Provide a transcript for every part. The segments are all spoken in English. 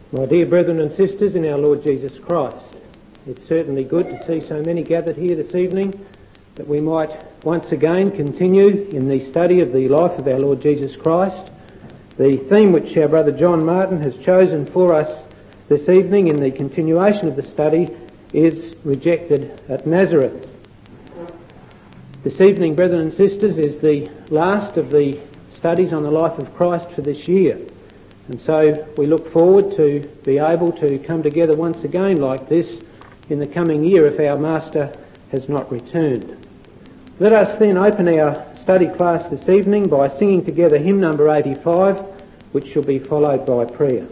My dear brethren and sisters in our Lord Jesus Christ, it's certainly good to see so many gathered here this evening that we might once again continue in the study of the life of our Lord Jesus Christ. The theme which our brother John Martin has chosen for us this evening in the continuation of the study is Rejected at Nazareth. This evening, brethren and sisters, is the last of the studies on the life of Christ for this year. And so we look forward to be able to come together once again like this in the coming year if our Master has not returned. Let us then open our study class this evening by singing together hymn number 85, which shall be followed by prayer.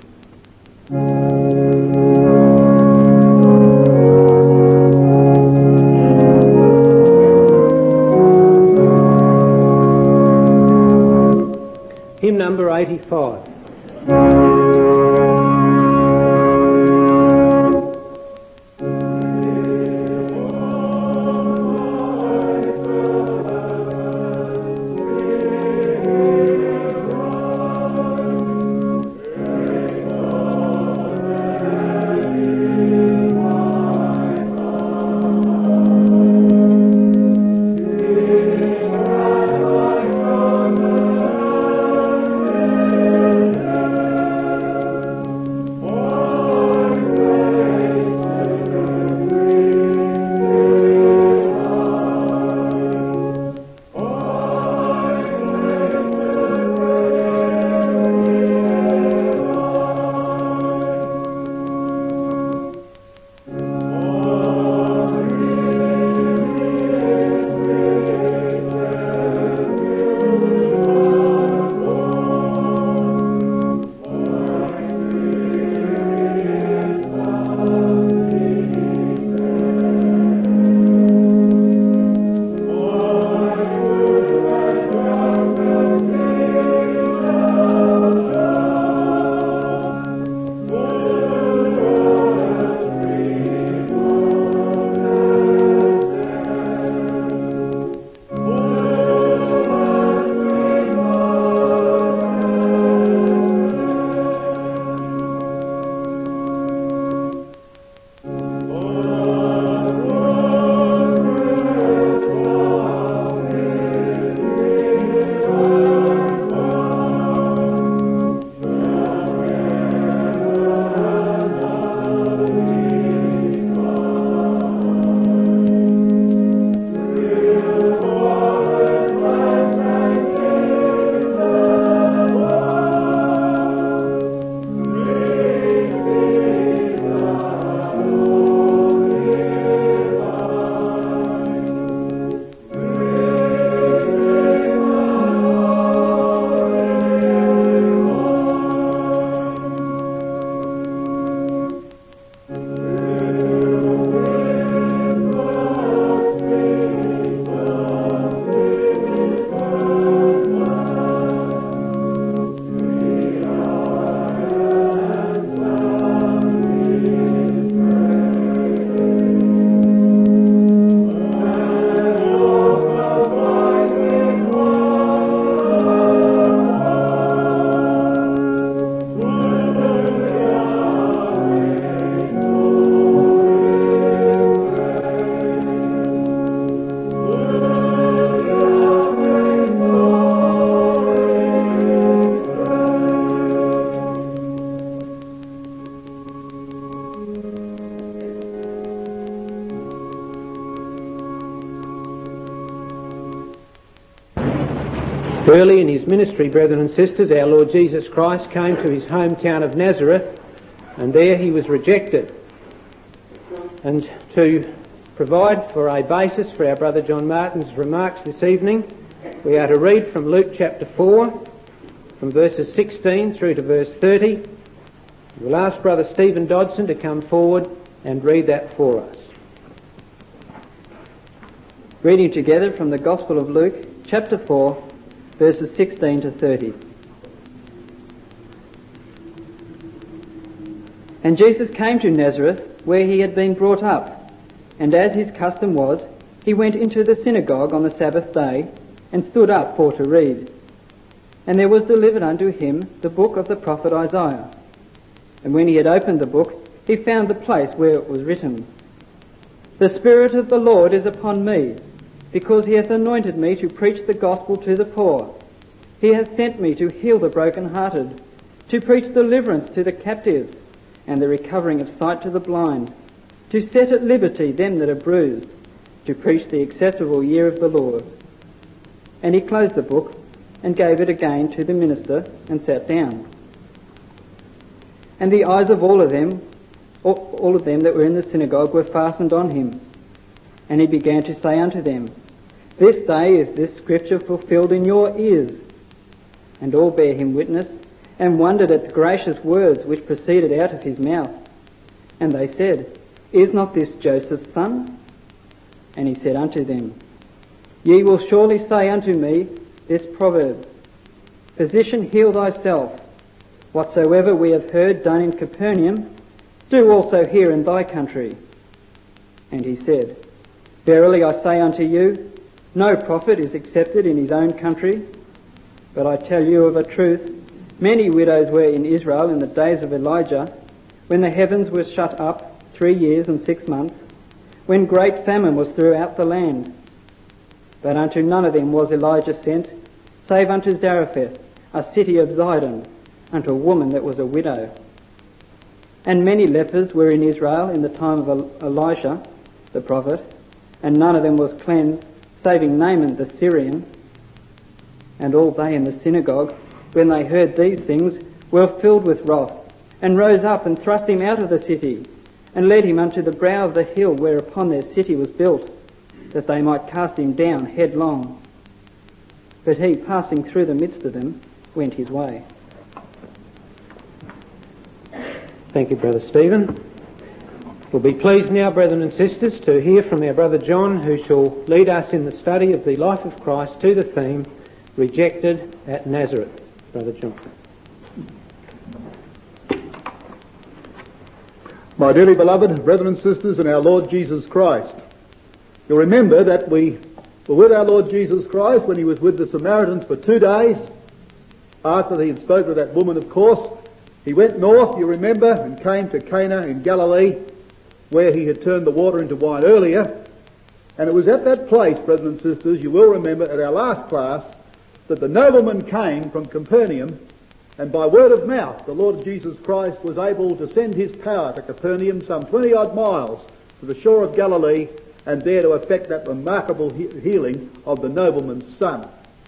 Hymn number 85. Early in his ministry, brethren and sisters, our Lord Jesus Christ came to his hometown of Nazareth, and there he was rejected. And to provide for a basis for our brother John Martin's remarks this evening, we are to read from Luke chapter 4, from verses 16 through to verse 30. We'll ask Brother Stephen Dodson to come forward and read that for us. Reading together from the Gospel of Luke, chapter 4, verses 16 to 30. And Jesus came to Nazareth, where he had been brought up, and as his custom was, he went into the synagogue on the Sabbath day, and stood up for to read. And there was delivered unto him the book of the prophet Isaiah. And when he had opened the book, he found the place where it was written, "The Spirit of the Lord is upon me, because he hath anointed me to preach the gospel to the poor. He hath sent me to heal the brokenhearted, to preach deliverance to the captives, and the recovering of sight to the blind, to set at liberty them that are bruised, to preach the acceptable year of the Lord." And he closed the book and gave it again to the minister and sat down. And the eyes of all of them that were in the synagogue were fastened on him. And he began to say unto them, "This day is this scripture fulfilled in your ears." And all bare him witness, and wondered at the gracious words which proceeded out of his mouth. And they said, "Is not this Joseph's son?" And he said unto them, "Ye will surely say unto me this proverb, Physician, heal thyself. Whatsoever we have heard done in Capernaum, do also here in thy country." And he said, "Verily I say unto you, no prophet is accepted in his own country. But I tell you of a truth, many widows were in Israel in the days of Elijah, when the heavens were shut up 3 years and 6 months, when great famine was throughout the land. But unto none of them was Elijah sent, save unto Zarephath, a city of Zidon, unto a woman that was a widow. And many lepers were in Israel in the time of Elisha the prophet, and none of them was cleansed, saving Naaman the Syrian. And all they in the synagogue, when they heard these things, were filled with wrath, and rose up and thrust him out of the city, and led him unto the brow of the hill whereupon their city was built, that they might cast him down headlong. But he, passing through the midst of them, went his way. Thank you, Brother Stephen. We'll be pleased now, brethren and sisters, to hear from our Brother John, who shall lead us in the study of the life of Christ to the theme, Rejected at Nazareth. Brother John. My dearly beloved brethren and sisters in our Lord Jesus Christ, you'll remember that we were with our Lord Jesus Christ when he was with the Samaritans for 2 days. After he had spoken to that woman, of course, he went north, you remember, and came to Cana in Galilee, where he had turned the water into wine earlier. And it was at that place, brethren and sisters, you will remember at our last class, that the nobleman came from Capernaum, and by word of mouth the Lord Jesus Christ was able to send his power to Capernaum, some 20-odd miles to the shore of Galilee, and there to effect that remarkable healing of the nobleman's son.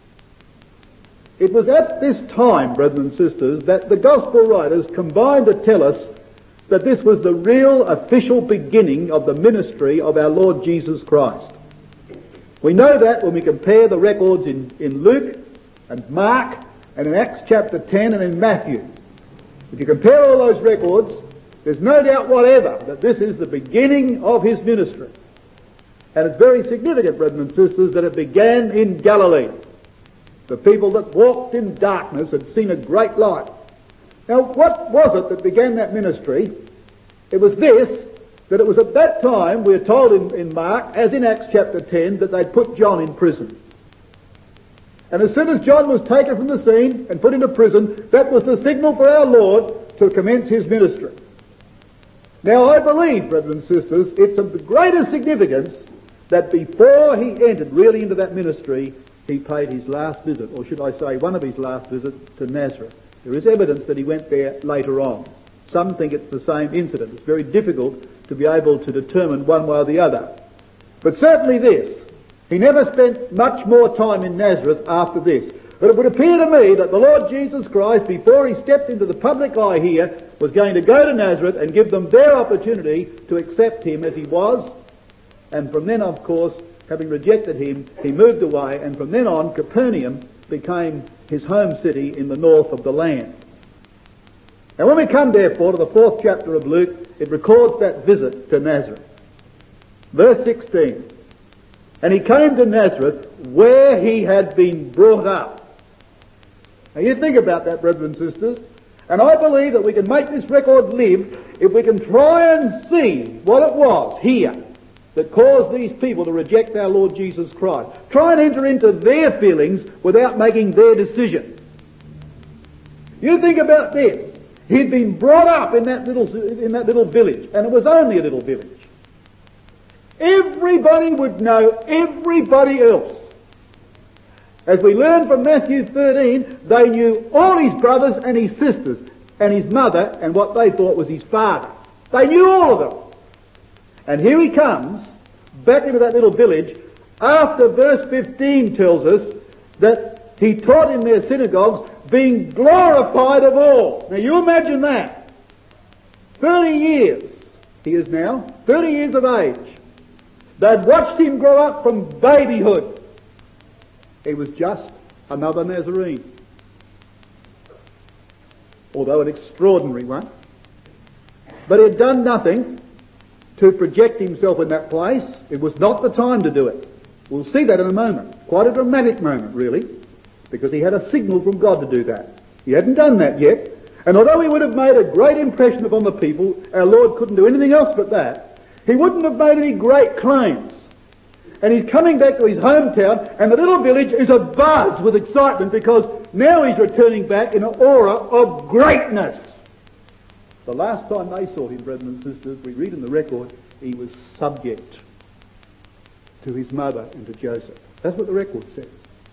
It was at this time, brethren and sisters, that the Gospel writers combined to tell us that this was the real official beginning of the ministry of our Lord Jesus Christ. We know that when we compare the records in Luke and Mark and in Acts chapter 10 and in Matthew. If you compare all those records, there's no doubt whatever that this is the beginning of his ministry. And it's very significant, brethren and sisters, that it began in Galilee. The people that walked in darkness had seen a great light. Now, what was it that began that ministry? It was this, that it was at that time, we're told in Mark, as in Acts chapter 10, that they'd put John in prison. And as soon as John was taken from the scene and put into prison, that was the signal for our Lord to commence his ministry. Now, I believe, brethren and sisters, it's of the greatest significance that before he entered really into that ministry, he paid his last visit, or should I say one of his last visits, to Nazareth. There is evidence that he went there later on. Some think it's the same incident. It's very difficult to be able to determine one way or the other. But certainly this, he never spent much more time in Nazareth after this. But it would appear to me that the Lord Jesus Christ, before he stepped into the public eye here, was going to go to Nazareth and give them their opportunity to accept him as he was. And from then, of course, having rejected him, he moved away, and from then on, Capernaum became his home city in the north of the land. Now when we come, therefore, to the 4th chapter of Luke, it records that visit to Nazareth. Verse 16. And he came to Nazareth, where he had been brought up. Now you think about that, brethren and sisters, and I believe that we can make this record live if we can try and see what it was here that caused these people to reject our Lord Jesus Christ. Try and enter into their feelings without making their decision. You think about this. He'd been brought up in that little village, and it was only a little village. Everybody would know everybody else. As we learn from Matthew 13, they knew all his brothers and his sisters, and his mother, and what they thought was his father. They knew all of them. And here he comes, back into that little village, after verse 15 tells us that he taught in their synagogues, being glorified of all. Now you imagine that. 30 years he is now, 30 years of age. They'd watched him grow up from babyhood. He was just another Nazarene. Although an extraordinary one. But he had done nothing to project himself in that place. It was not the time to do it. We'll see that in a moment. Quite a dramatic moment, really, because he had a signal from God to do that. He hadn't done that yet. And although he would have made a great impression upon the people, our Lord couldn't do anything else but that. He wouldn't have made any great claims. And he's coming back to his hometown, and the little village is abuzz with excitement because now he's returning back in an aura of greatness. The last time they saw him, brethren and sisters, we read in the record, he was subject to his mother and to Joseph. That's what the record says.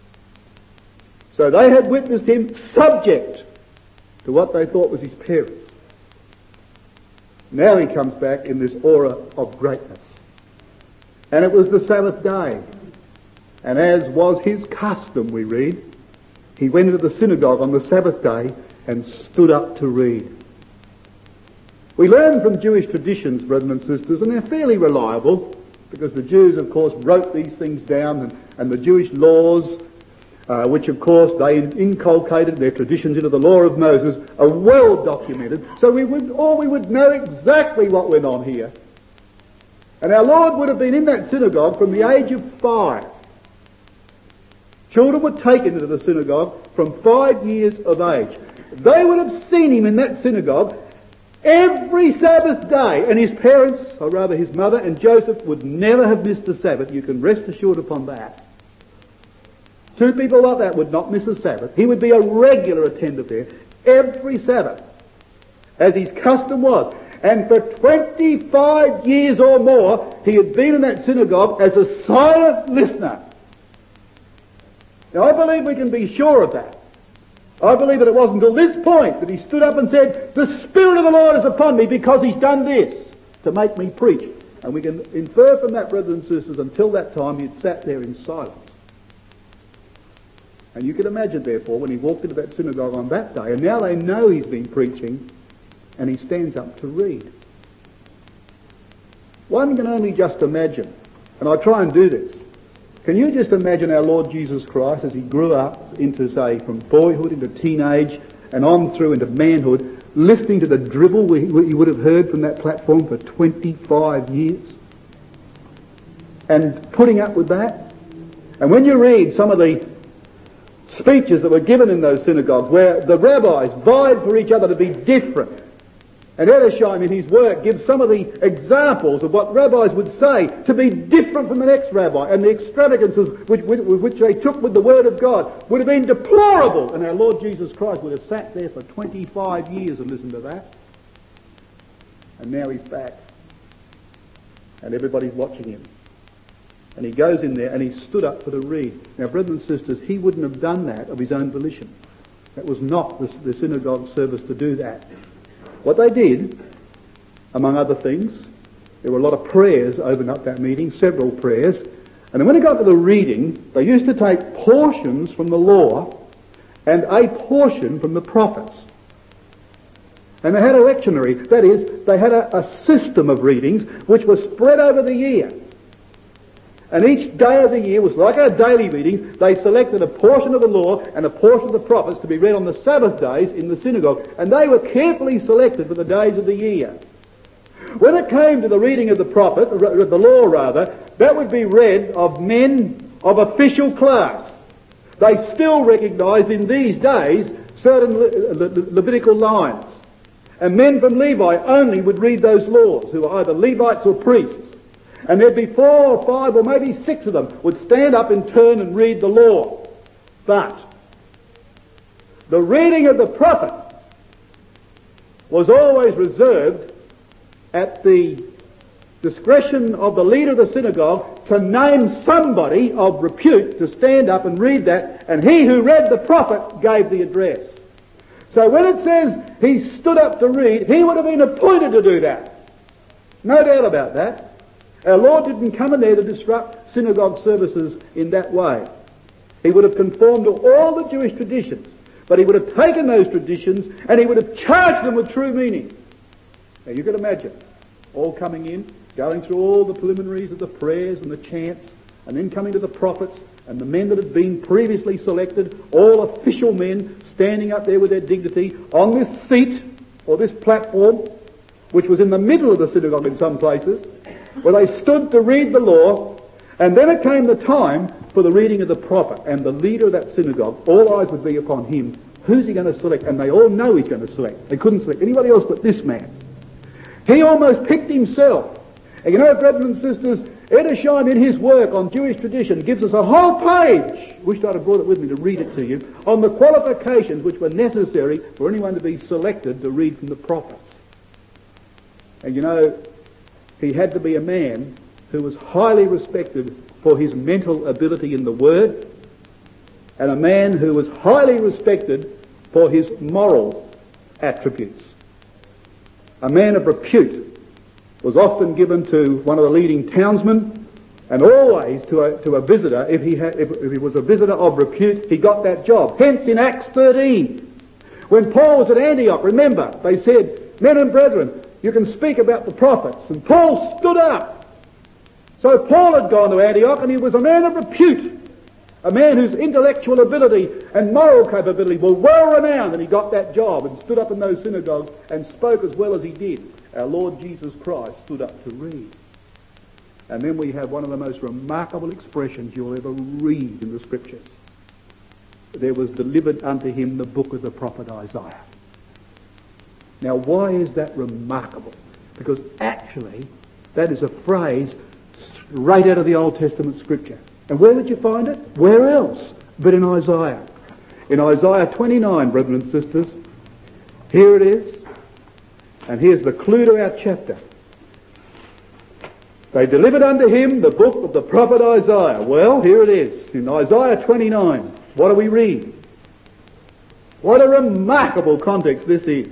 So they had witnessed him subject to what they thought was his parents. Now he comes back in this aura of greatness. And it was the Sabbath day. And as was his custom, we read, he went into the synagogue on the Sabbath day and stood up to read. We learn from Jewish traditions, brethren and sisters, and they're fairly reliable, because the Jews, of course, wrote these things down, and the Jewish laws, which, of course, they inculcated their traditions into the law of Moses, are well documented. So we would know exactly what went on here. And our Lord would have been in that synagogue from the age of 5. Children were taken into the synagogue from 5 years of age. They would have seen him in that synagogue every Sabbath day, and his parents, or rather his mother and Joseph, would never have missed a Sabbath. You can rest assured upon that. Two people like that would not miss a Sabbath. He would be a regular attender there every Sabbath, as his custom was. And for 25 years or more, he had been in that synagogue as a silent listener. Now, I believe we can be sure of that. I believe that it wasn't until this point that he stood up and said, "The Spirit of the Lord is upon me because he's done this to make me preach." And we can infer from that, brothers and sisters, until that time he had sat there in silence. And you can imagine, therefore, when he walked into that synagogue on that day, and now they know he's been preaching, and he stands up to read. One can only just imagine, and I try and do this. Can you just imagine our Lord Jesus Christ as he grew up into, say, from boyhood into teenage and on through into manhood, listening to the dribble he would have heard from that platform for 25 years? And putting up with that? And when you read some of the speeches that were given in those synagogues where the rabbis vied for each other to be different, and Edersheim in his work gives some of the examples of what rabbis would say to be different from the next rabbi, and the extravagances which they took with the Word of God would have been deplorable, and our Lord Jesus Christ would have sat there for 25 years and listened to that. And now he's back, and everybody's watching him. And he goes in there and he stood up for the read. Now, brothers and sisters, he wouldn't have done that of his own volition. That was not the synagogue service to do that. What they did, among other things, there were a lot of prayers opened up that meeting, several prayers. And then when it got to the reading, they used to take portions from the law and a portion from the prophets. And they had a lectionary, that is, they had a system of readings which was spread over the year. And each day of the year was like our daily readings. They selected a portion of the law and a portion of the prophets to be read on the Sabbath days in the synagogue. And they were carefully selected for the days of the year. When it came to the reading of the prophet, the law rather, that would be read of men of official class. They still recognised in these days certain Levitical lines. And men from Levi only would read those laws, who were either Levites or priests. And there'd be 4 or 5 or maybe 6 of them would stand up in turn and read the law. But the reading of the prophet was always reserved at the discretion of the leader of the synagogue to name somebody of repute to stand up and read that, and he who read the prophet gave the address. So when it says he stood up to read, he would have been appointed to do that. No doubt about that. Our Lord didn't come in there to disrupt synagogue services in that way. He would have conformed to all the Jewish traditions, but he would have taken those traditions and he would have charged them with true meaning. Now you can imagine, all coming in, going through all the preliminaries of the prayers and the chants, and then coming to the prophets and the men that had been previously selected, all official men standing up there with their dignity on this seat or this platform, which was in the middle of the synagogue in some places, where they stood to read the law, and then it came the time for the reading of the prophet, and the leader of that synagogue, all eyes would be upon him. Who's he going to select? And they all know he's going to select. They couldn't select anybody else but this man. He almost picked himself. And you know, brethren and sisters, Edersheim in his work on Jewish tradition gives us a whole page, wished I'd have brought it with me to read it to you, on the qualifications which were necessary for anyone to be selected to read from the prophets. And you know, he had to be a man who was highly respected for his mental ability in the Word, and a man who was highly respected for his moral attributes. A man of repute was often given to one of the leading townsmen, and always to a visitor. If he was a visitor of repute, he got that job. Hence in Acts 13, when Paul was at Antioch, remember, they said, "Men and brethren, you can speak about the prophets." And Paul stood up. So Paul had gone to Antioch, and he was a man of repute, a man whose intellectual ability and moral capability were well renowned, and he got that job and stood up in those synagogues and spoke as well as he did. Our Lord Jesus Christ stood up to read. And then we have one of the most remarkable expressions you'll ever read in the Scriptures. There was delivered unto him the book of the prophet Isaiah. Now why is that remarkable? Because actually that is a phrase straight out of the Old Testament Scripture. And where did you find it? Where else but in Isaiah? In Isaiah 29, brethren and sisters, here it is. And here's the clue to our chapter. They delivered unto him the book of the prophet Isaiah. Well, here it is. In Isaiah 29, what do we read? What a remarkable context this is.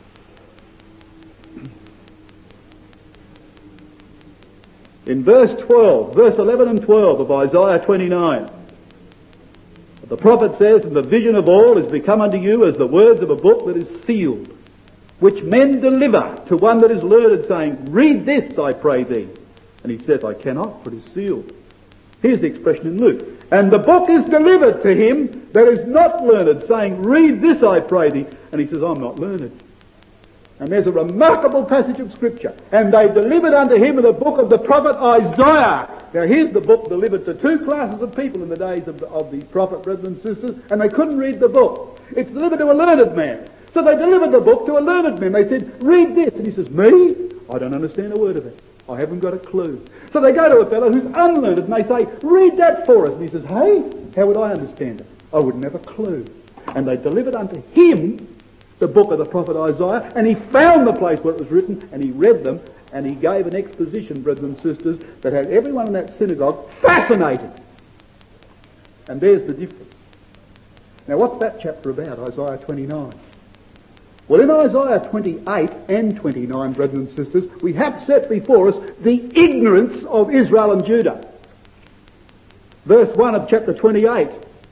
In verse 11 and 12 of Isaiah 29, the prophet says, "And the vision of all is become unto you as the words of a book that is sealed, which men deliver to one that is learned, saying, Read this, I pray thee. And he says, I cannot, for it is sealed." Here's the expression in Luke. "And the book is delivered to him that is not learned, saying, Read this, I pray thee. And he says, I'm not learned." And there's a remarkable passage of Scripture. "And they delivered unto him the book of the prophet Isaiah." Now here's the book delivered to two classes of people in the days of the prophet, brethren and sisters, and they couldn't read the book. It's delivered to a learned man. So they delivered the book to a learned man. They said, "Read this." And he says, "Me? I don't understand a word of it. I haven't got a clue." So they go to a fellow who's unlearned and they say, "Read that for us." And he says, "Hey, how would I understand it? I wouldn't have a clue." And they delivered unto him the book of the prophet Isaiah, and he found the place where it was written, and he read them, and he gave an exposition, brethren and sisters, that had everyone in that synagogue fascinated. And there's the difference. Now what's that chapter about, Isaiah 29? Well, in Isaiah 28 and 29, brethren and sisters, we have set before us the ignorance of Israel and Judah. Verse 1 of chapter 28.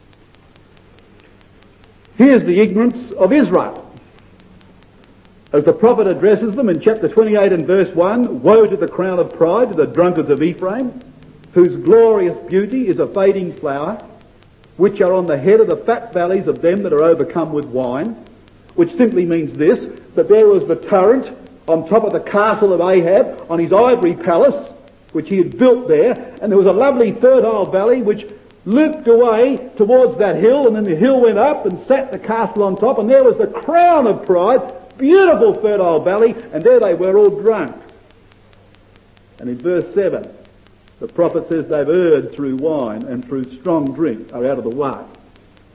Here's the ignorance of Israel. As the prophet addresses them in chapter 28 and verse 1, "Woe to the crown of pride, to the drunkards of Ephraim, whose glorious beauty is a fading flower, which are on the head of the fat valleys of them that are overcome with wine," which simply means this, that there was the torrent on top of the castle of Ahab, on his ivory palace, which he had built there, and there was a lovely fertile valley which looped away towards that hill, and then the hill went up and sat the castle on top, and there was the crown of pride, beautiful fertile valley, and there they were all drunk. And in verse 7, the prophet says they've erred through wine and through strong drink, are out of the way.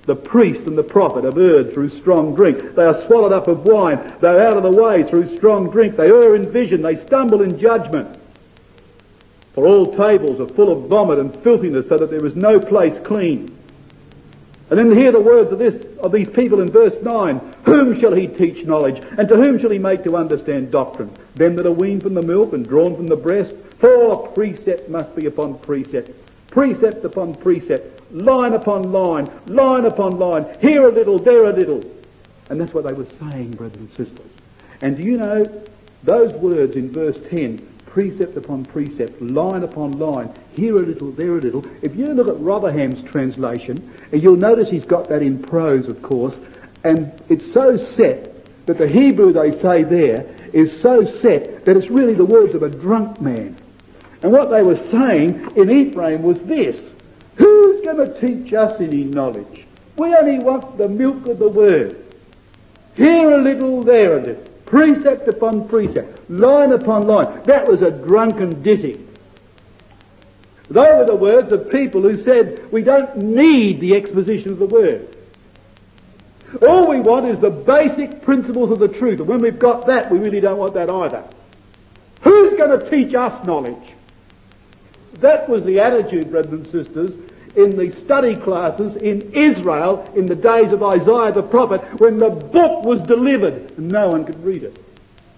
The priest and the prophet have erred through strong drink. They are swallowed up of wine. They are out of the way through strong drink. They err in vision. They stumble in judgment. For all tables are full of vomit and filthiness, so that there is no place clean. And then hear the words of these people in verse 9. Whom shall he teach knowledge? And to whom shall he make to understand doctrine? Them that are weaned from the milk and drawn from the breast. For precept must be upon precept. Precept upon precept. Line upon line. Line upon line. Here a little, there a little. And that's what they were saying, brothers and sisters. And do you know, those words in verse 10, precept upon precept, line upon line, here a little, there a little. If you look at Rotherham's translation, you'll notice he's got that in prose, of course, and it's so set that the Hebrew they say there is so set that it's really the words of a drunk man. And what they were saying in Ephraim was this: who's going to teach us any knowledge? We only want the milk of the word. Here a little, there a little. Precept upon precept, line upon line. That was a drunken ditty. They were the words of people who said, we don't need the exposition of the word. All we want is the basic principles of the truth. And when we've got that, we really don't want that either. Who's going to teach us knowledge? That was the attitude, brothers and sisters, in the study classes in Israel in the days of Isaiah the prophet, when the book was delivered and no one could read it.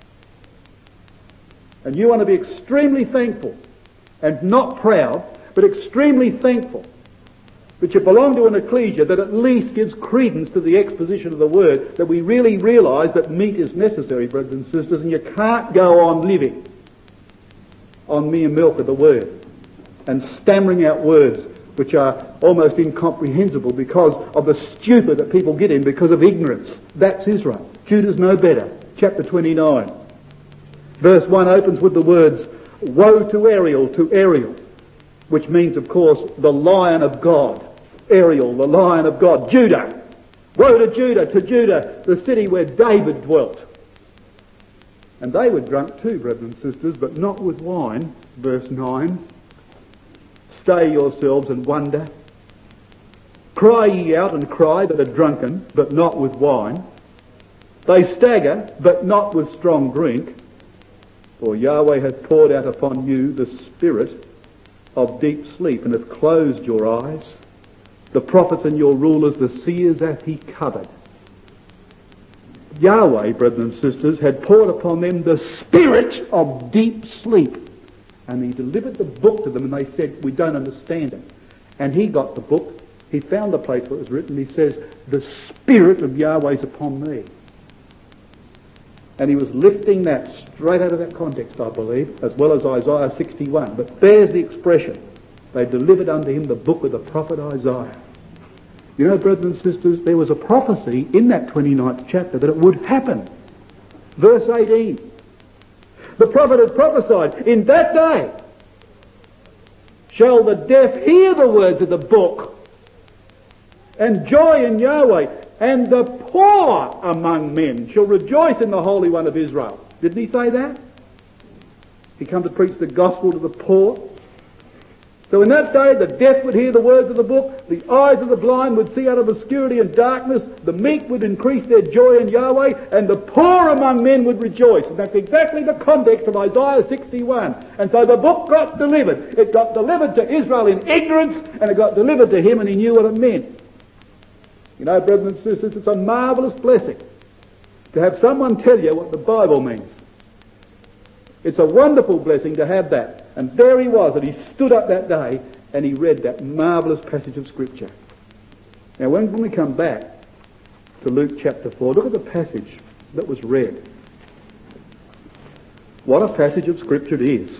And you want to be extremely thankful, and not proud, but extremely thankful that you belong to an ecclesia that at least gives credence to the exposition of the word, that we really realise that meat is necessary, brothers and sisters, and you can't go on living on mere milk of the word and stammering out words which are almost incomprehensible because of the stupor that people get in because of ignorance. That's Israel. Judah's no better. Chapter 29. Verse 1 opens with the words, woe to Ariel, which means, of course, the Lion of God. Ariel, the Lion of God. Judah. Woe to Judah, the city where David dwelt. And they were drunk too, brothers and sisters, but not with wine. Verse 9. Stay yourselves and wonder. Cry ye out and cry that are drunken, but not with wine. They stagger, but not with strong drink. For Yahweh hath poured out upon you the spirit of deep sleep, and hath closed your eyes. The prophets and your rulers, the seers hath he covered. Yahweh, brothers and sisters, had poured upon them the spirit of deep sleep. And he delivered the book to them, and they said, we don't understand it. And he got the book. He found the place where it was written. He says, the Spirit of Yahweh is upon me. And he was lifting that straight out of that context, I believe, as well as Isaiah 61. But there's the expression. They delivered unto him the book of the prophet Isaiah. You know, brothers and sisters, there was a prophecy in that 29th chapter that it would happen. Verse 18. The prophet had prophesied, in that day shall the deaf hear the words of the book, and joy in Yahweh, and the poor among men shall rejoice in the Holy One of Israel. Didn't he say that? He come to preach the gospel to the poor. So in that day the deaf would hear the words of the book, the eyes of the blind would see out of obscurity and darkness, the meek would increase their joy in Yahweh, and the poor among men would rejoice. And that's exactly the context of Isaiah 61. And so the book got delivered. It got delivered to Israel in ignorance, and it got delivered to him, and he knew what it meant. You know, brothers and sisters, it's a marvellous blessing to have someone tell you what the Bible means. It's a wonderful blessing to have that. And there he was, and he stood up that day and he read that marvellous passage of Scripture. Now when we come back to Luke chapter 4, look at the passage that was read. What a passage of Scripture it is.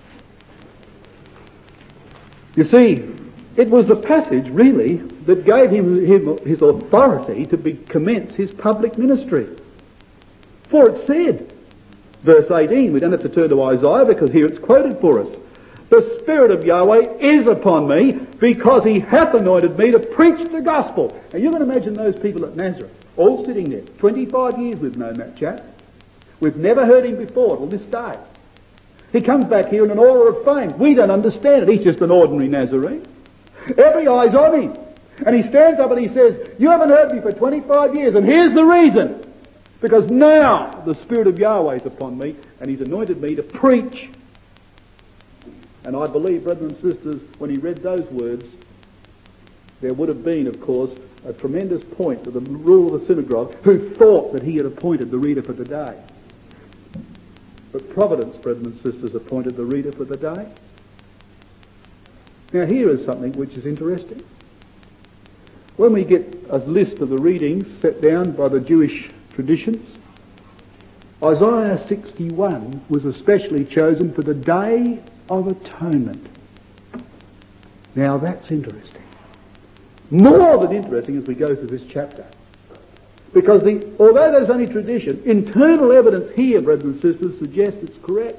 You see, it was the passage, really, that gave him his authority to commence his public ministry. For it said, verse 18, we don't have to turn to Isaiah because here it's quoted for us. The Spirit of Yahweh is upon me because he hath anointed me to preach the gospel. Now you can imagine those people at Nazareth, all sitting there. 25 years we've known that chap. We've never heard him before till this day. He comes back here in an aura of fame. We don't understand it. He's just an ordinary Nazarene. Every eye's on him. And he stands up and he says, you haven't heard me for 25 years, and here's the reason. Because now the Spirit of Yahweh is upon me, and he's anointed me to preach. And I believe, brothers and sisters, when he read those words, there would have been, of course, a tremendous point to the ruler of the synagogue who thought that he had appointed the reader for the day. But Providence, brothers and sisters, appointed the reader for the day. Now here is something which is interesting. When we get a list of the readings set down by the Jewish traditions, Isaiah 61 was especially chosen for the Day of Atonement. Now that's interesting. More than interesting as we go through this chapter. Because although there's only tradition, internal evidence here, brothers and sisters, suggests it's correct.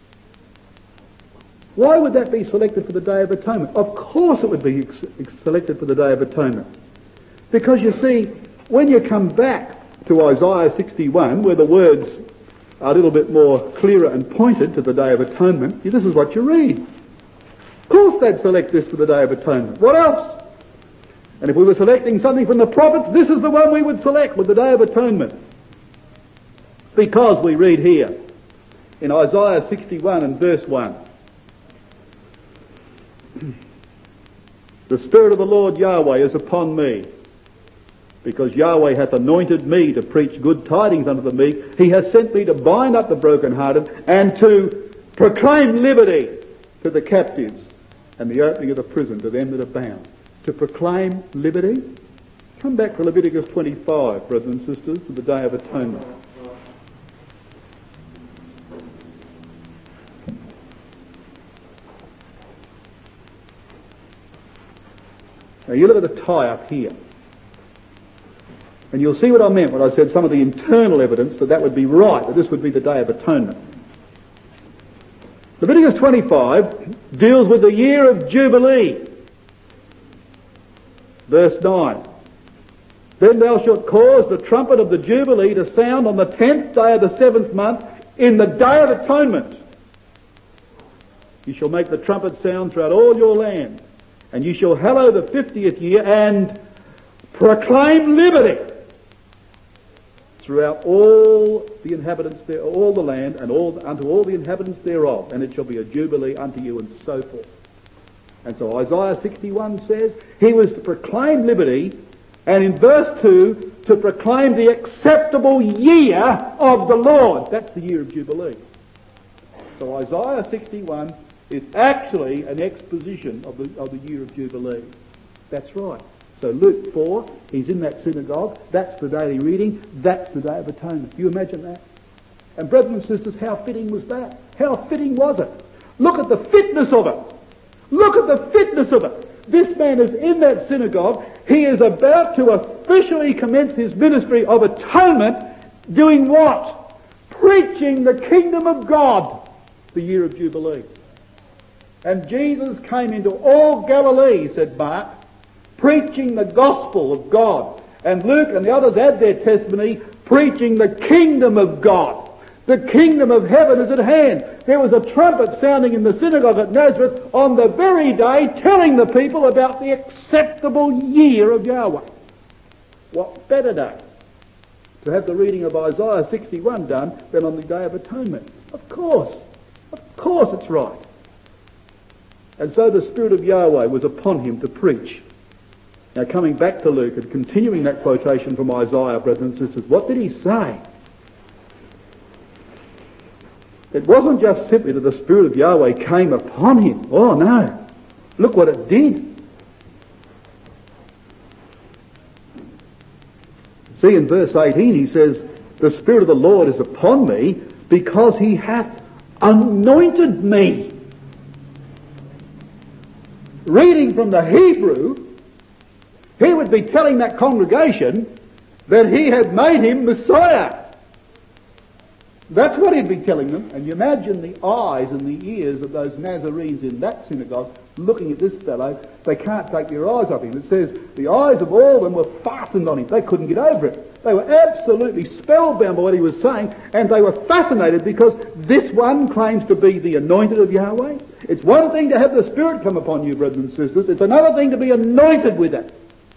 Why would that be selected for the Day of Atonement? Of course it would be selected for the Day of Atonement. Because you see, when you come back to Isaiah 61, where the words are a little bit more clearer and pointed to the Day of Atonement, this is what you read. Of course they'd select this for the Day of Atonement. What else? And if we were selecting something from the prophets, this is the one we would select with the Day of Atonement. Because we read here in Isaiah 61 and verse 1, the Spirit of the Lord Yahweh is upon me, because Yahweh hath anointed me to preach good tidings unto the meek. He has sent me to bind up the brokenhearted and to proclaim liberty to the captives and the opening of the prison to them that are bound. To proclaim liberty. Come back to Leviticus 25, brothers and sisters, to the Day of Atonement. Now you look at the tie-up here. And you'll see what I meant when I said some of the internal evidence that would be right, that this would be the Day of Atonement. Leviticus 25 deals with the year of Jubilee. Verse 9. Then thou shalt cause the trumpet of the Jubilee to sound on the 10th day of the 7th month in the Day of Atonement. You shall make the trumpet sound throughout all your land, and you shall hallow the 50th year and proclaim liberty throughout all the inhabitants there, all the land, and unto all the inhabitants thereof, and it shall be a jubilee unto you, and so forth. And so Isaiah 61 says he was to proclaim liberty, and in verse 2, to proclaim the acceptable year of the Lord. That's the year of Jubilee. So Isaiah 61 is actually an exposition of the year of Jubilee. That's right. So Luke 4, he's in that synagogue, that's the daily reading, that's the Day of Atonement. Do you imagine that? And brothers and sisters, how fitting was that? How fitting was it? Look at the fitness of it. Look at the fitness of it. This man is in that synagogue. He is about to officially commence his ministry of atonement, doing what? Preaching the kingdom of God, the year of Jubilee. And Jesus came into all Galilee, said Mark, preaching the gospel of God. And Luke and the others add their testimony, preaching the kingdom of God. The kingdom of heaven is at hand. There was a trumpet sounding in the synagogue at Nazareth on the very day telling the people about the acceptable year of Yahweh. What better day to have the reading of Isaiah 61 done than on the Day of Atonement? Of course it's right. And so the Spirit of Yahweh was upon him to preach. Now coming back to Luke and continuing that quotation from Isaiah, brothers and sisters, what did he say? It wasn't just simply that the Spirit of Yahweh came upon him. Oh no. Look what it did. See, in verse 18 he says, the Spirit of the Lord is upon me because he hath anointed me. Reading from the Hebrew, he would be telling that congregation that he had made him Messiah. That's what he'd be telling them. And you imagine the eyes and the ears of those Nazarenes in that synagogue looking at this fellow. They can't take their eyes off him. It says the eyes of all of them were fastened on him. They couldn't get over it. They were absolutely spellbound by what he was saying, and they were fascinated because this one claims to be the anointed of Yahweh. It's one thing to have the Spirit come upon you, brothers and sisters. It's another thing to be anointed with it.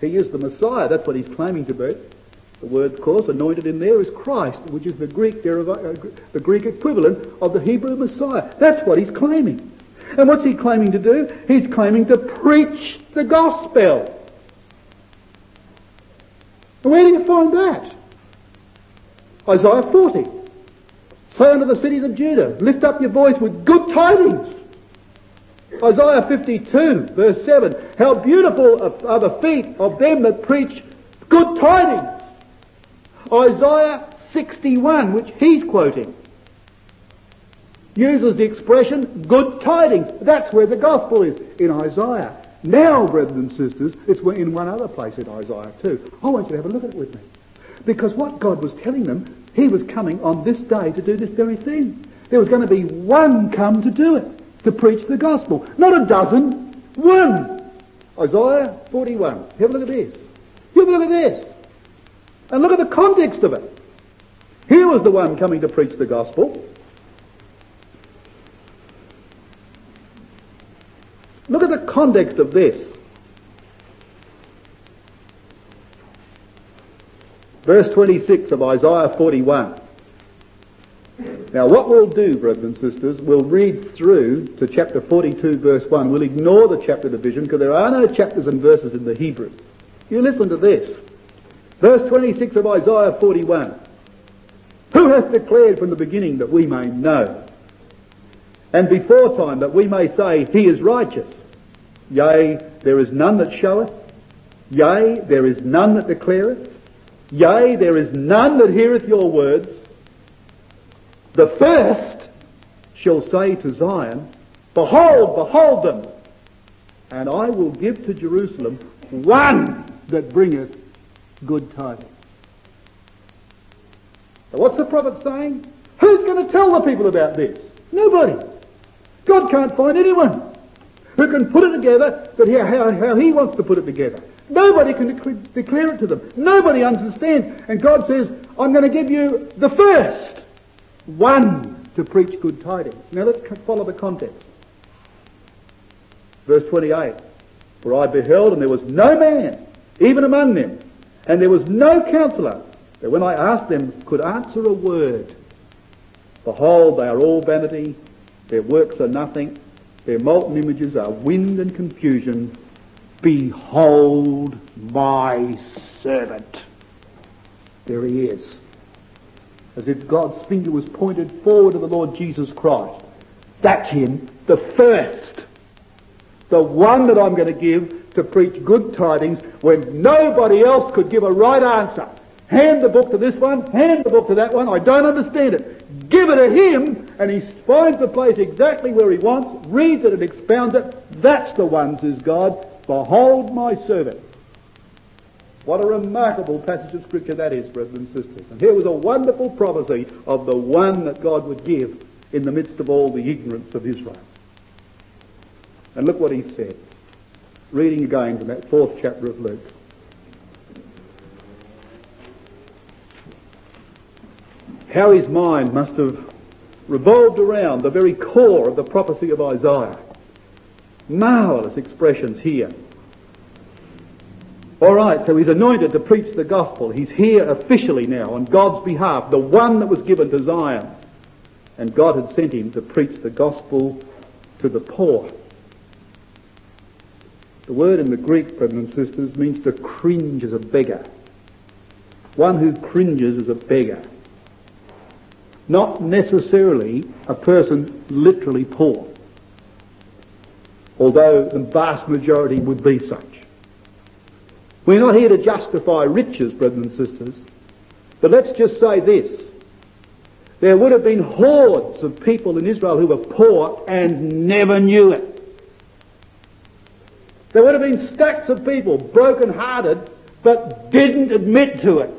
He is the Messiah. That's what he's claiming to be. The word, of course, anointed in there is Christ, which is the Greek equivalent of the Hebrew Messiah. That's what he's claiming. And what's he claiming to do? He's claiming to preach the gospel. Where do you find that? Isaiah 40. Say unto the cities of Judah, lift up your voice with good tidings. Isaiah 52, verse 7. How beautiful are the feet of them that preach good tidings. Isaiah 61, which he's quoting, uses the expression good tidings. That's where the gospel is, in Isaiah. Now, brothers and sisters, it's in one other place in Isaiah too. I want you to have a look at it with me. Because what God was telling them, he was coming on this day to do this very thing. There was going to be one come to do it, to preach the gospel. Not a dozen, one. Isaiah 41. Have a look at this. Have a look at this. And look at the context of it. Here was the one coming to preach the gospel. Look at the context of this. Verse 26 of Isaiah 41. Now what we'll do, brothers and sisters, we'll read through to chapter 42 verse 1. We'll ignore the chapter division because there are no chapters and verses in the Hebrew. You listen to this. Verse 26 of Isaiah 41. Who hath declared from the beginning that we may know? And before time that we may say, he is righteous. Yea, there is none that showeth. Yea, there is none that declareth. Yea, there is none that heareth your words. The first shall say to Zion, behold, behold them, and I will give to Jerusalem one that bringeth good tidings. So what's the prophet saying? Who's going to tell the people about this? Nobody. God can't find anyone who can put it together how he wants to put it together. Nobody can declare it to them. Nobody understands. And God says, I'm going to give you the first one to preach good tidings. Now let's follow the context. Verse 28. For I beheld, and there was no man, even among them, and there was no counsellor, that when I asked them could answer a word. Behold, they are all vanity, their works are nothing, their molten images are wind and confusion. Behold my servant. There he is. As if God's finger was pointed forward to the Lord Jesus Christ. That's him, the first. The one that I'm going to give to preach good tidings when nobody else could give a right answer. Hand the book to this one, hand the book to that one, I don't understand it. Give it to him, and he finds the place exactly where he wants, reads it and expounds it. That's the one, says God. Behold my servant. What a remarkable passage of Scripture that is, brothers and sisters. And here was a wonderful prophecy of the one that God would give in the midst of all the ignorance of Israel. And look what he said. Reading again from that 4th chapter of Luke. How his mind must have revolved around the very core of the prophecy of Isaiah. Marvellous expressions here. All right, so he's anointed to preach the gospel. He's here officially now on God's behalf, the one that was given to Zion. And God had sent him to preach the gospel to the poor. The word in the Greek, brothers and sisters, means to cringe as a beggar. One who cringes as a beggar. Not necessarily a person literally poor, although the vast majority would be such. We're not here to justify riches, brothers and sisters, but let's just say this. There would have been hordes of people in Israel who were poor and never knew it. There would have been stacks of people broken-hearted but didn't admit to it.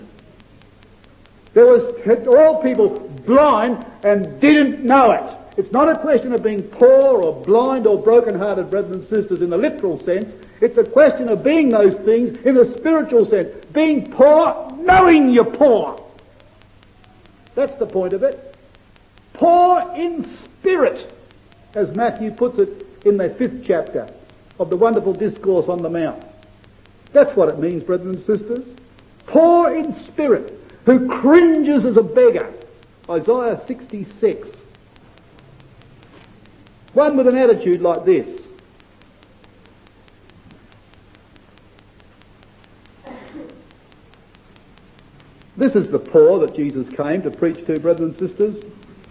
There was all people blind and didn't know it. It's not a question of being poor or blind or broken-hearted, brothers and sisters, in the literal sense. It's a question of being those things in the spiritual sense. Being poor, knowing you're poor. That's the point of it. Poor in spirit, as Matthew puts it in the 5th chapter of the wonderful discourse on the Mount. That's what it means, brothers and sisters. Poor in spirit, who cringes as a beggar. Isaiah 66. One with an attitude like this. This is the poor that Jesus came to preach to, brothers and sisters.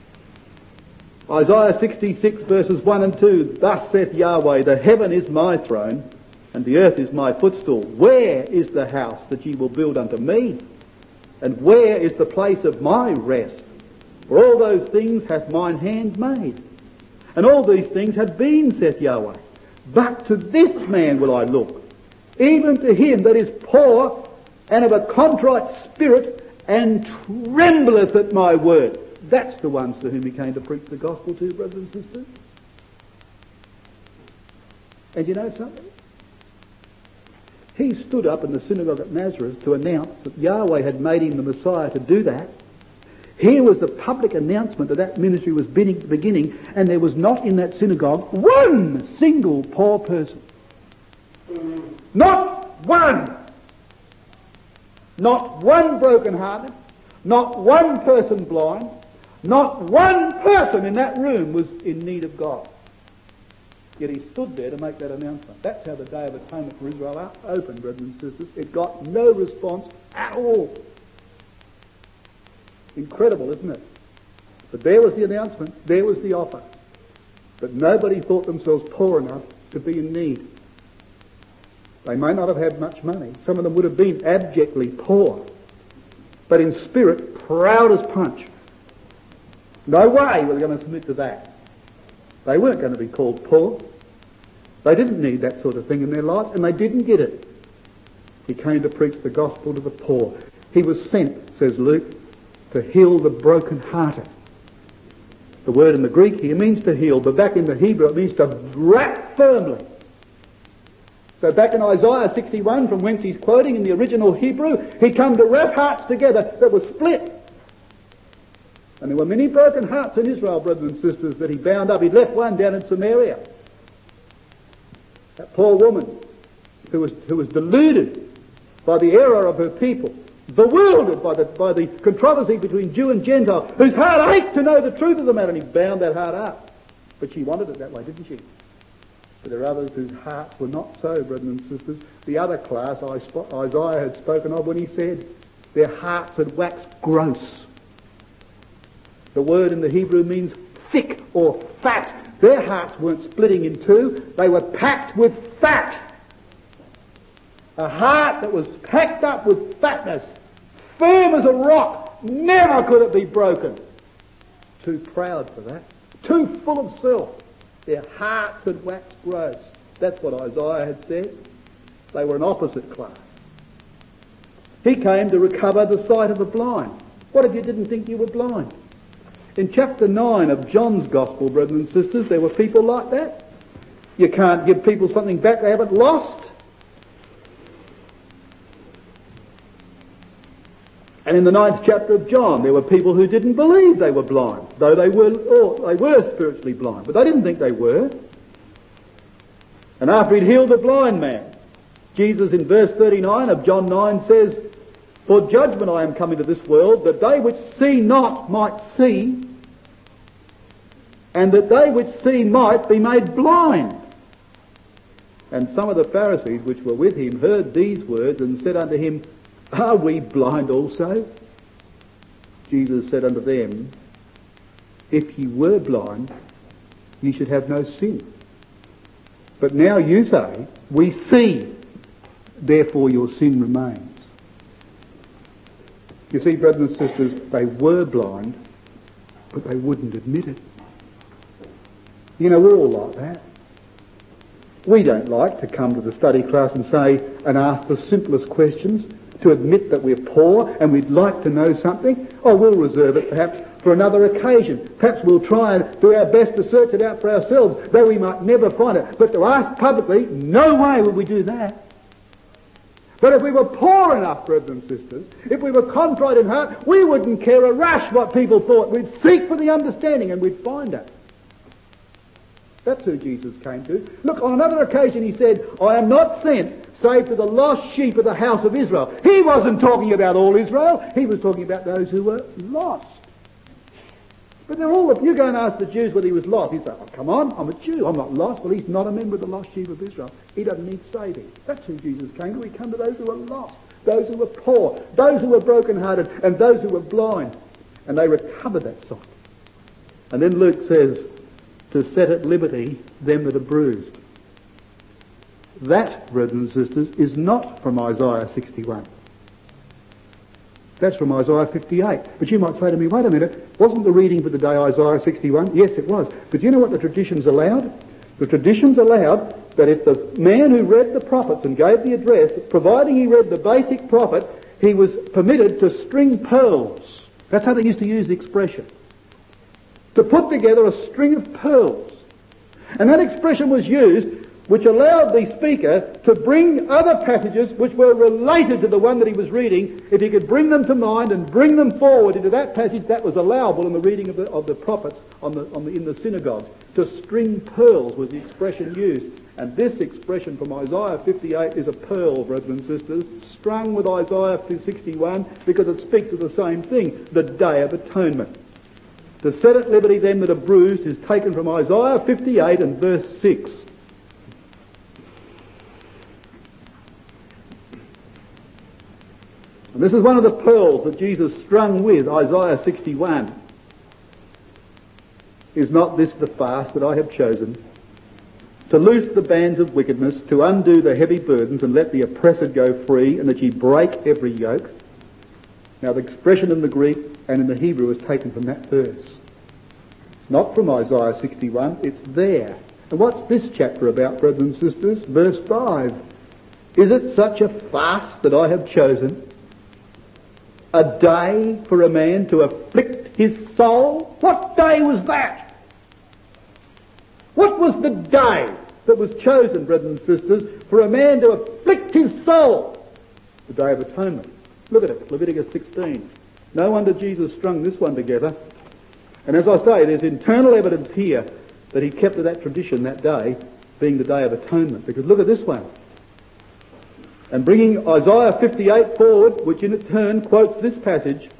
Isaiah 66 verses 1 and 2. Thus saith Yahweh, the heaven is my throne, and the earth is my footstool. Where is the house that ye will build unto me? And where is the place of my rest? For all those things hath mine hand made. And all these things have been, saith Yahweh. But to this man will I look, even to him that is poor and of a contrite spirit, and trembleth at my word. That's the ones to whom he came to preach the gospel to, brothers and sisters. And you know something? He stood up in the synagogue at Nazareth to announce that Yahweh had made him the Messiah to do that. Here was the public announcement that ministry was beginning, and there was not in that synagogue one single poor person. Not one! Not one broken-hearted, not one person blind, not one person in that room was in need of God. Yet he stood there to make that announcement. That's how the Day of Atonement for Israel opened, brothers and sisters. It got no response at all. Incredible, isn't it? But there was the announcement, there was the offer. But nobody thought themselves poor enough to be in need. They may not have had much money. Some of them would have been abjectly poor. But in spirit, proud as punch. No way were they going to submit to that. They weren't going to be called poor. They didn't need that sort of thing in their lives, and they didn't get it. He came to preach the gospel to the poor. He was sent, says Luke, to heal the broken-hearted. The word in the Greek here means to heal, but back in the Hebrew it means to wrap firmly. So back in Isaiah 61, from whence he's quoting in the original Hebrew, he come to wrap hearts together that were split. And there were many broken hearts in Israel, brothers and sisters, that he bound up. He'd left one down in Samaria. That poor woman who was deluded by the error of her people, bewildered by the controversy between Jew and Gentile, whose heart ached to know the truth of the matter, and he bound that heart up. But she wanted it that way, didn't she? But there are others whose hearts were not so, brothers and sisters. The other class Isaiah had spoken of when he said, their hearts had waxed gross. The word in the Hebrew means thick or fat. Their hearts weren't splitting in two, they were packed with fat. A heart that was packed up with fatness, firm as a rock, never could it be broken. Too proud for that, too full of self. Their hearts had waxed gross. That's what Isaiah had said. They were an opposite class. He came to recover the sight of the blind. What if you didn't think you were blind? In chapter 9 of John's Gospel, brothers and sisters, there were people like that. You can't give people something back they haven't lost. And in the 9th chapter of John, there were people who didn't believe they were blind, though they were spiritually blind, but they didn't think they were. And after he'd healed the blind man, Jesus in verse 39 of John 9 says, for judgment I am coming to this world, that they which see not might see, and that they which see might be made blind. And some of the Pharisees which were with him heard these words and said unto him, are we blind also? Jesus said unto them, if ye were blind, ye should have no sin. But now you say, we see, therefore your sin remains. You see, brothers and sisters, they were blind, but they wouldn't admit it. You know, we're all like that. We don't like to come to the study class and say, and ask the simplest questions, to admit that we're poor and we'd like to know something. Oh, we'll reserve it perhaps for another occasion. Perhaps we'll try and do our best to search it out for ourselves, though we might never find it. But to ask publicly, no way would we do that. But if we were poor enough, brothers and sisters, if we were contrite in heart, we wouldn't care a rush what people thought. We'd seek for the understanding and we'd find it. That's who Jesus came to. Look, on another occasion he said, I am not sent save to the lost sheep of the house of Israel. He wasn't talking about all Israel. He was talking about those who were lost. But they're all, if you go and ask the Jews whether he was lost, he'd say, oh, come on, I'm a Jew, I'm not lost. Well, he's not a member of the lost sheep of Israel. He doesn't need saving. That's who Jesus came to. He came to those who were lost, those who were poor, those who were brokenhearted, and those who were blind. And they recovered that sight. And then Luke says, to set at liberty them that are bruised. That, brothers and sisters, is not from Isaiah 61. That's from Isaiah 58. But you might say to me, wait a minute, wasn't the reading for the day Isaiah 61? Yes, it was. But do you know what the traditions allowed? The traditions allowed that if the man who read the prophets and gave the address, providing he read the basic prophet, he was permitted to string pearls. That's how they used to use the expression. To put together a string of pearls. And that expression was used which allowed the speaker to bring other passages which were related to the one that he was reading. If he could bring them to mind and bring them forward into that passage, that was allowable in the reading of the prophets in the synagogues. To string pearls was the expression used. And this expression from Isaiah 58 is a pearl, brothers and sisters, strung with Isaiah 61 because it speaks of the same thing, the Day of Atonement. To set at liberty them that are bruised is taken from Isaiah 58 and verse 6. And this is one of the pearls that Jesus strung with Isaiah 61. Is not this the fast that I have chosen? To loose the bands of wickedness, to undo the heavy burdens, and let the oppressor go free, and that ye break every yoke. Now the expression in the Greek and in the Hebrew is taken from that verse. It's not from Isaiah 61, it's there. And what's this chapter about, brothers and sisters? Verse 5. Is it such a fast that I have chosen? A day for a man to afflict his soul? What day was that? What was the day that was chosen, brothers and sisters, for a man to afflict his soul? The Day of Atonement. Look at it, Leviticus 16. No wonder Jesus strung this one together. And as I say, there's internal evidence here that he kept to that tradition that day, being the Day of Atonement. Because look at this one. And bringing Isaiah 58 forward, which in turn quotes this passage,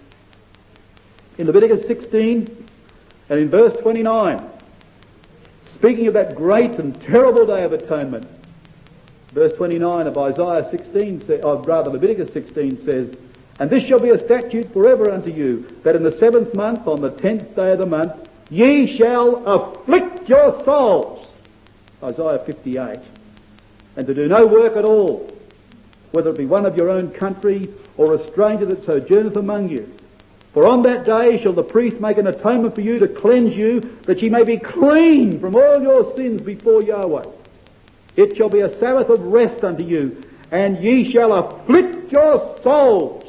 in Leviticus 16 and in verse 29, speaking of that great and terrible Day of Atonement, verse 29 of Isaiah 16, Leviticus 16 says, and this shall be a statute forever unto you, that in the 7th month, on the 10th day of the month, ye shall afflict your souls. Isaiah 58. And to do no work at all, whether it be one of your own country or a stranger that sojourneth among you. For on that day shall the priest make an atonement for you to cleanse you, that ye may be clean from all your sins before Yahweh. It shall be a Sabbath of rest unto you, and ye shall afflict your souls.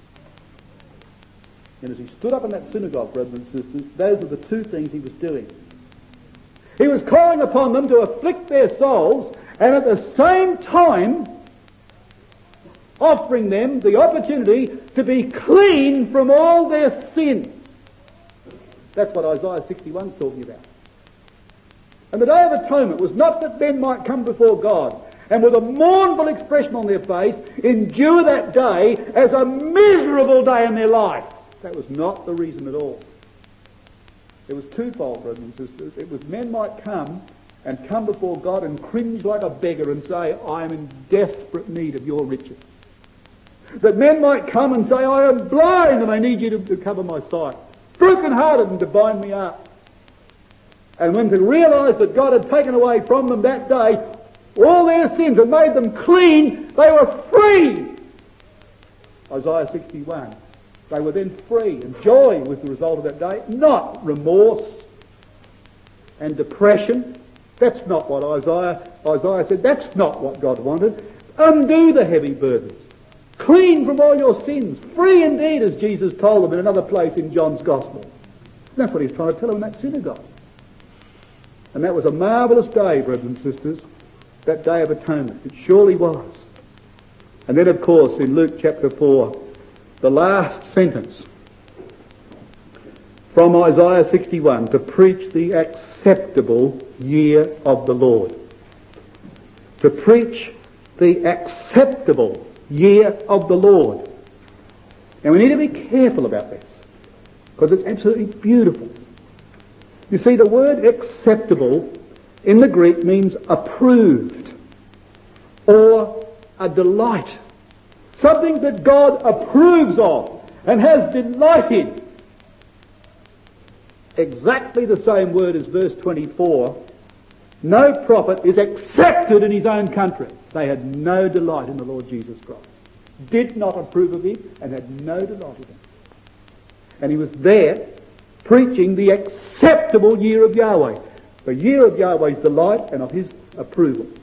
And as he stood up in that synagogue, brothers and sisters, those are the two things he was doing. He was calling upon them to afflict their souls, and at the same time offering them the opportunity to be clean from all their sins. That's what Isaiah 61 is talking about. And the Day of Atonement was not that men might come before God and with a mournful expression on their face endure that day as a miserable day in their life. That was not the reason at all. It was twofold, brothers and sisters. It was men might come before God and cringe like a beggar and say, I am in desperate need of your riches. That men might come and say, I am blind and I need you to cover my sight. Broken-hearted and to bind me up. And when to realise that God had taken away from them that day all their sins and made them clean, they were free. Isaiah 61. They were then free, and joy was the result of that day, not remorse and depression. That's not what Isaiah said. That's not what God wanted. Undo the heavy burdens. Clean from all your sins. Free indeed, as Jesus told them in another place in John's Gospel. That's what he's trying to tell them in that synagogue. And that was a marvellous day, brothers and sisters, that Day of Atonement. It surely was. And then, of course, in Luke chapter 4, the last sentence from Isaiah 61, to preach the acceptable year of the Lord. To preach the acceptable year of the Lord. And we need to be careful about this, because it's absolutely beautiful. You see, the word acceptable in the Greek means approved, or a delight. Something that God approves of and has delighted. Exactly the same word as verse 24. No prophet is accepted in his own country. They had no delight in the Lord Jesus Christ. Did not approve of him and had no delight in him. And he was there preaching the acceptable year of Yahweh. The year of Yahweh's delight and of his approval.